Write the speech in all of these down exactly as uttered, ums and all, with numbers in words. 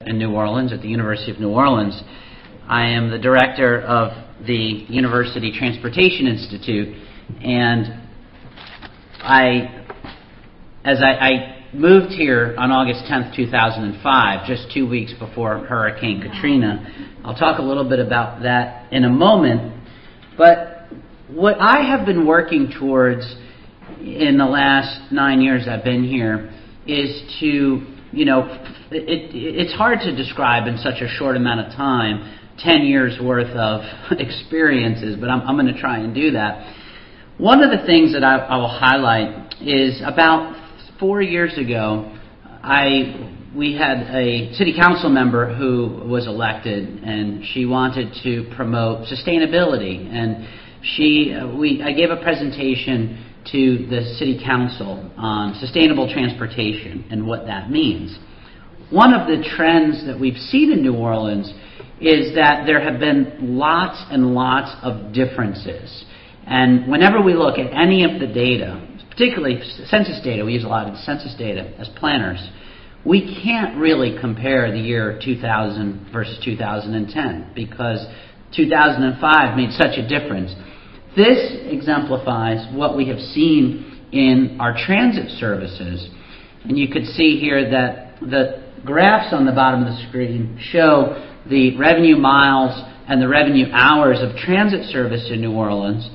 in New Orleans at the University of New Orleans. I am the director of the University Transportation Institute, and I, as I, I moved here on August tenth, two thousand five, just two weeks before Hurricane Katrina. I'll talk a little bit about that in a moment, but what I have been working towards in the last nine years I've been here is to, you know, it, it's hard to describe in such a short amount of time ten years worth of experiences, but I'm, I'm going to try and do that. One of the things that I, I will highlight is about four years ago, I we had a city council member who was elected, and she wanted to promote sustainability, and she we I gave a presentation to the city council on sustainable transportation and what that means. One of the trends that we've seen in New Orleans is that there have been lots and lots of differences. And whenever we look at any of the data, particularly census data, we use a lot of census data as planners, we can't really compare the year two thousand versus two thousand ten because two thousand five made such a difference. This exemplifies what we have seen in our transit services. And you could see here that the graphs on the bottom of the screen show the revenue miles and the revenue hours of transit service in New Orleans.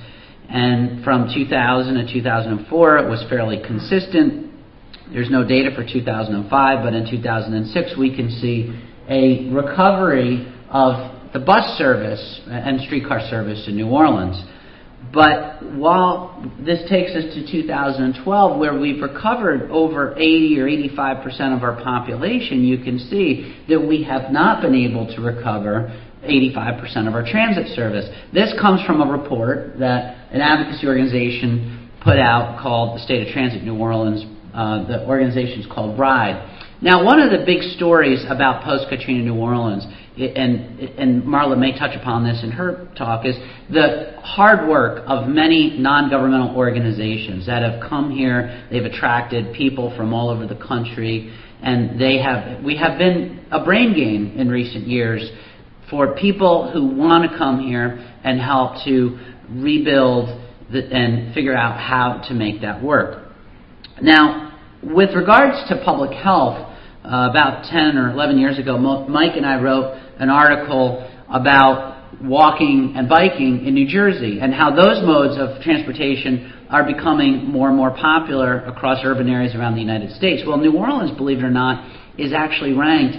And from two thousand to two thousand four, it was fairly consistent. There's no data for two thousand five, but in two thousand six, we can see a recovery of the bus service and streetcar service in New Orleans. But while this takes us to two thousand twelve, where we've recovered over eighty or eighty-five percent of our population, you can see that we have not been able to recover eighty-five percent of our transit service. This comes from a report that an advocacy organization put out called the State of Transit New Orleans. Uh, the organization is called RIDE. Now, one of the big stories about post-Katrina New Orleans, and, and Marla may touch upon this in her talk, is the hard work of many non-governmental organizations that have come here. They've attracted people from all over the country, and they have. We have been a brain gain in recent years for people who want to come here and help to rebuild the, and figure out how to make that work. Now, with regards to public health, uh, about ten or eleven years ago, Mike and I wrote an article about walking and biking in New Jersey and how those modes of transportation are becoming more and more popular across urban areas around the United States. Well, New Orleans, believe it or not, is actually ranked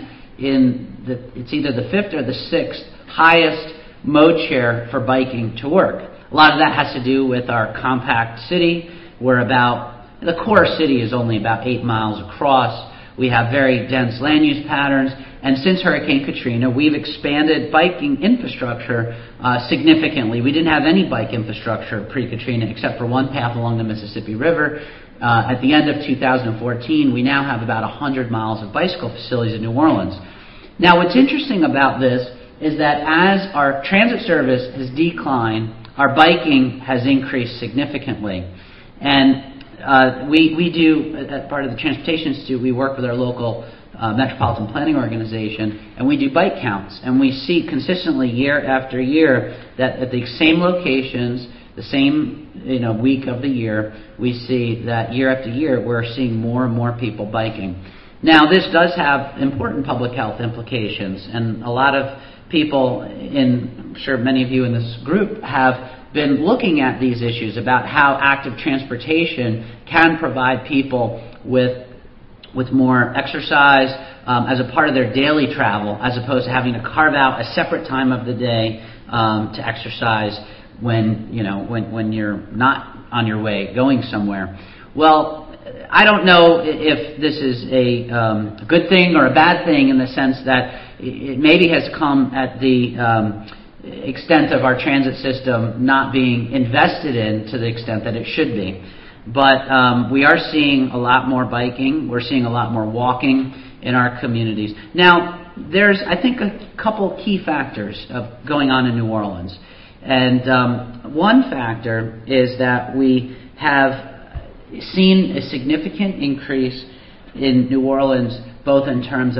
in the, it's either the fifth or the sixth highest mode share for biking to work. A lot of that has to do with our compact city. We're about The core city is only about eight miles across. We have very dense land use patterns. And since Hurricane Katrina, we've expanded biking infrastructure uh, significantly. We didn't have any bike infrastructure pre-Katrina except for one path along the Mississippi River. Uh, at the end of two thousand fourteen, we now have about one hundred miles of bicycle facilities in New Orleans. Now, what's interesting about this is that as our transit service has declined, our biking has increased significantly. And Uh, we, we do, as part of the Transportation Institute, we work with our local uh, metropolitan planning organization, and we do bike counts. And we see consistently year after year that at the same locations, the same you know week of the year, we see that year after year we're seeing more and more people biking. Now, this does have important public health implications, and a lot of people, in, I'm sure many of you in this group have been looking at these issues about how active transportation can provide people with with more exercise um, as a part of their daily travel, as opposed to having to carve out a separate time of the day um, to exercise when you know when when you're not on your way going somewhere. Well, I don't know if this is a um, good thing or a bad thing, in the sense that it maybe has come at the um, extent of our transit system not being invested in to the extent that it should be. But um, we are seeing a lot more biking. We're seeing a lot more walking in our communities. Now, there's, I think, a couple key factors of going on in New Orleans. And um, one factor is that we have seen a significant increase in New Orleans, both in terms of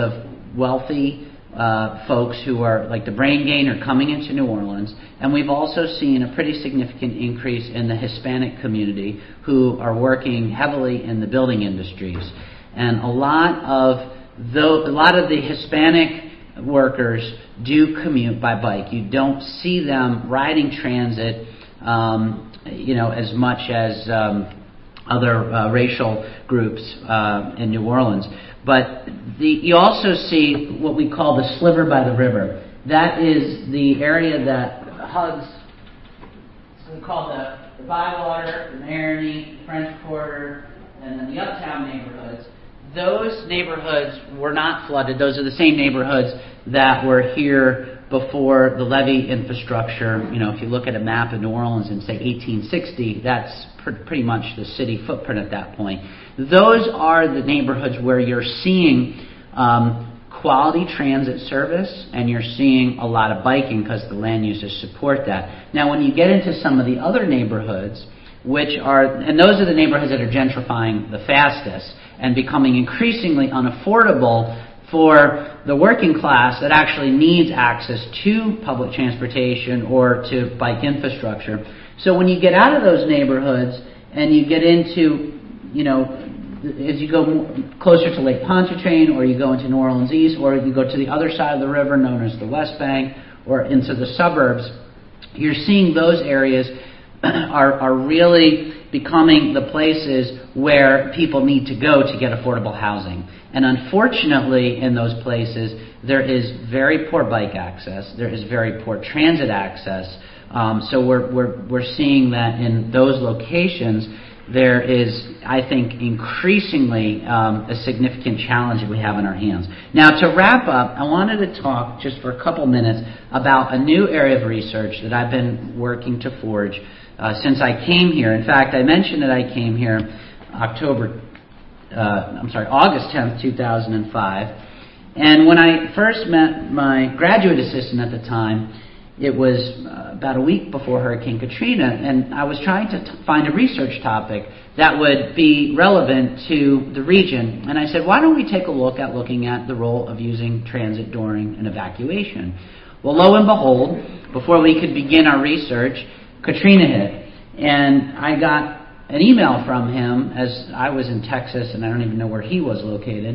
wealthy uh, folks who are like the brain gain are coming into New Orleans, and we've also seen a pretty significant increase in the Hispanic community who are working heavily in the building industries. And a lot of though a lot of the Hispanic workers do commute by bike. You don't see them riding transit, um, you know, as much as um, other uh, racial groups uh, in New Orleans. But the, you also see what we call the sliver by the river. That is the area that hugs, so we call the, the Bywater, the Marigny, French Quarter, and then the Uptown neighborhoods. Those neighborhoods were not flooded. Those are the same neighborhoods that were here before the levee infrastructure. You know, if you look at a map of New Orleans in, say, eighteen sixty, that's pr- pretty much the city footprint at that point. Those are the neighborhoods where you're seeing um, quality transit service, and you're seeing a lot of biking because the land uses support that. Now, when you get into some of the other neighborhoods, which are, and those are the neighborhoods that are gentrifying the fastest and becoming increasingly unaffordable for the working class that actually needs access to public transportation or to bike infrastructure. So when you get out of those neighborhoods and you get into, you know, as you go closer to Lake Pontchartrain, or you go into New Orleans East, or you go to the other side of the river known as the West Bank, or into the suburbs, you're seeing those areas are, are really becoming the places where people need to go to get affordable housing. And unfortunately, in those places, there is very poor bike access. There is very poor transit access. Um, so we're, we're, we're seeing that in those locations, there is, I think, increasingly um, a significant challenge that we have in our hands. Now, to wrap up, I wanted to talk just for a couple minutes about a new area of research that I've been working to forge uh, since I came here. In fact, I mentioned that I came here October, uh, I'm sorry, August tenth, two thousand five. And when I first met my graduate assistant at the time, it was uh, about a week before Hurricane Katrina, and I was trying to t- find a research topic that would be relevant to the region. And I said, why don't we take a look at looking at the role of using transit during an evacuation? Well, lo and behold, before we could begin our research, Katrina hit. And I got an email from him, as I was in Texas, and I don't even know where he was located.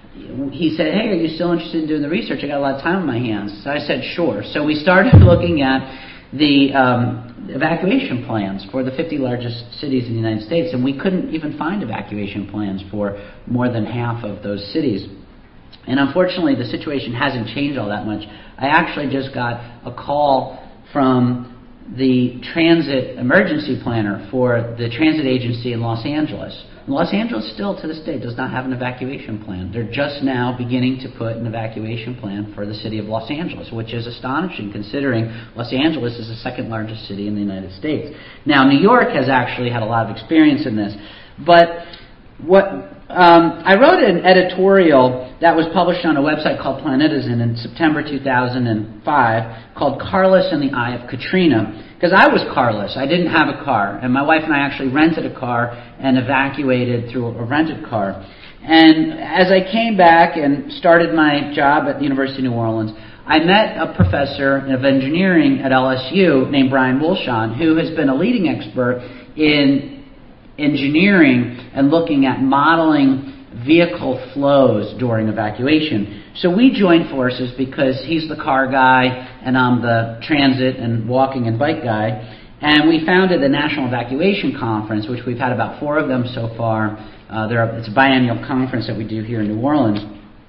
He said, hey, are you still interested in doing the research? I got a lot of time on my hands. So I said, sure. So we started looking at the um, evacuation plans for the fifty largest cities in the United States, and we couldn't even find evacuation plans for more than half of those cities. And unfortunately, the situation hasn't changed all that much. I actually just got a call from the transit emergency planner for the transit agency in Los Angeles. Los Angeles still, to this day, does not have an evacuation plan. They're just now beginning to put an evacuation plan for the city of Los Angeles, which is astonishing considering Los Angeles is the second largest city in the United States. Now, New York has actually had a lot of experience in this. But what um, I wrote an editorial that was published on a website called Planetizen in September two thousand five called Carless in the Eye of Katrina. Because I was carless. I didn't have a car. And my wife and I actually rented a car and evacuated through a rented car. And as I came back and started my job at the University of New Orleans, I met a professor of engineering at L S U named Brian Wolshon, who has been a leading expert in engineering and looking at modeling vehicle flows during evacuation. So we joined forces because he's the car guy and I'm the transit and walking and bike guy. And we founded the National Evacuation Conference, which we've had about four of them so far. Uh, there are, it's a biannual conference that we do here in New Orleans.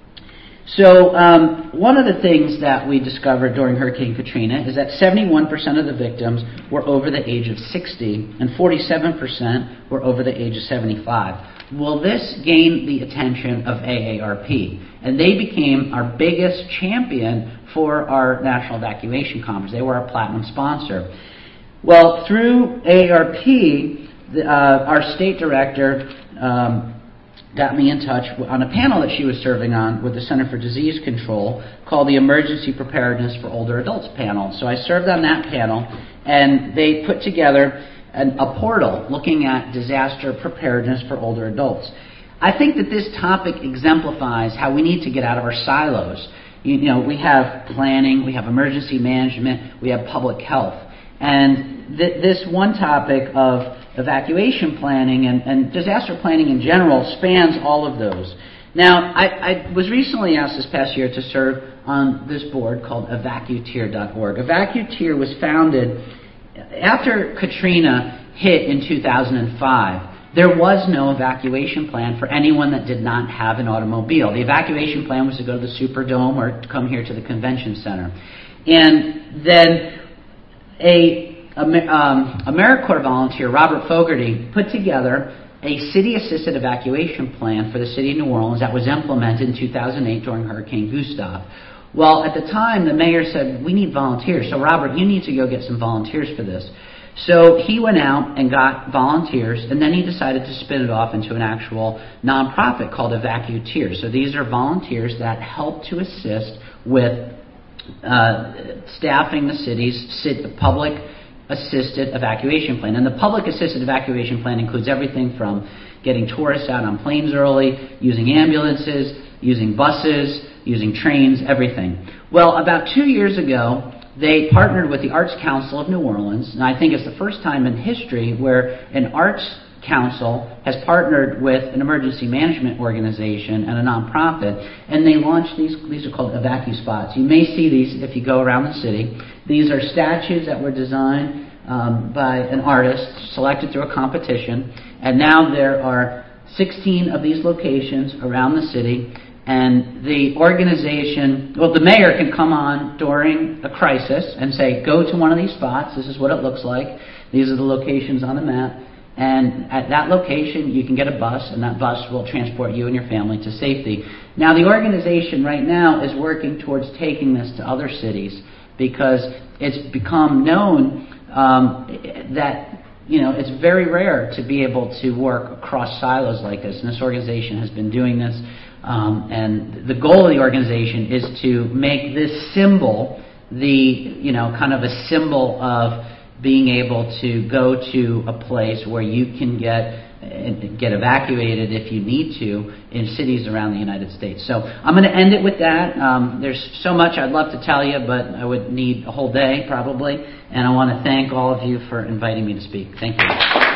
So um, one of the things that we discovered during Hurricane Katrina is that seventy-one percent of the victims were over the age of sixty and forty-seven percent were over the age of seventy-five. Well, this gained the attention of A A R P, and they became our biggest champion for our National Evacuation Conference. They were our platinum sponsor. Well, through A A R P, the, uh, our state director um, got me in touch on a panel that she was serving on with the Center for Disease Control called the Emergency Preparedness for Older Adults panel. So I served on that panel, and they put together an, a portal looking at disaster preparedness for older adults. I think that this topic exemplifies how we need to get out of our silos. You, you know, we have planning, we have emergency management, we have public health. And th- this one topic of evacuation planning and, and disaster planning in general spans all of those. Now, I, I was recently asked this past year to serve on this board called evacuteer dot org. Evacuteer was founded after Katrina hit in two thousand five. There was no evacuation plan for anyone that did not have an automobile. The evacuation plan was to go to the Superdome or to come here to the convention center. And then a, um, AmeriCorps volunteer, Robert Fogarty, put together a city-assisted evacuation plan for the city of New Orleans that was implemented in two thousand eight during Hurricane Gustav. Well, at the time, the mayor said, we need volunteers. So, Robert, you need to go get some volunteers for this. So he went out and got volunteers, and then he decided to spin it off into an actual nonprofit called Evacuteer. So these are volunteers that help to assist with uh, staffing the city's public assisted evacuation plan. And the public assisted evacuation plan includes everything from getting tourists out on planes early, using ambulances, using buses, using trains, everything. Well, about two years ago, they partnered with the Arts Council of New Orleans, and I think it's the first time in history where an arts council has partnered with an emergency management organization and a nonprofit, and they launched these, these are called EvacuSpots. You may see these if you go around the city. These are statues that were designed um, by an artist, selected through a competition, and now there are sixteen of these locations around the city. And the organization, well, the mayor can come on during a crisis and say, go to one of these spots. This is what it looks like. These are the locations on the map. And at that location, you can get a bus, and that bus will transport you and your family to safety. Now, the organization right now is working towards taking this to other cities because it's become known um, that, you know, it's very rare to be able to work across silos like this. And this organization has been doing this. Um, and the goal of the organization is to make this symbol the, you know, kind of a symbol of being able to go to a place where you can get get evacuated if you need to in cities around the United States. So I'm going to end it with that. Um, there's so much I'd love to tell you, but I would need a whole day probably. And I want to thank all of you for inviting me to speak. Thank you.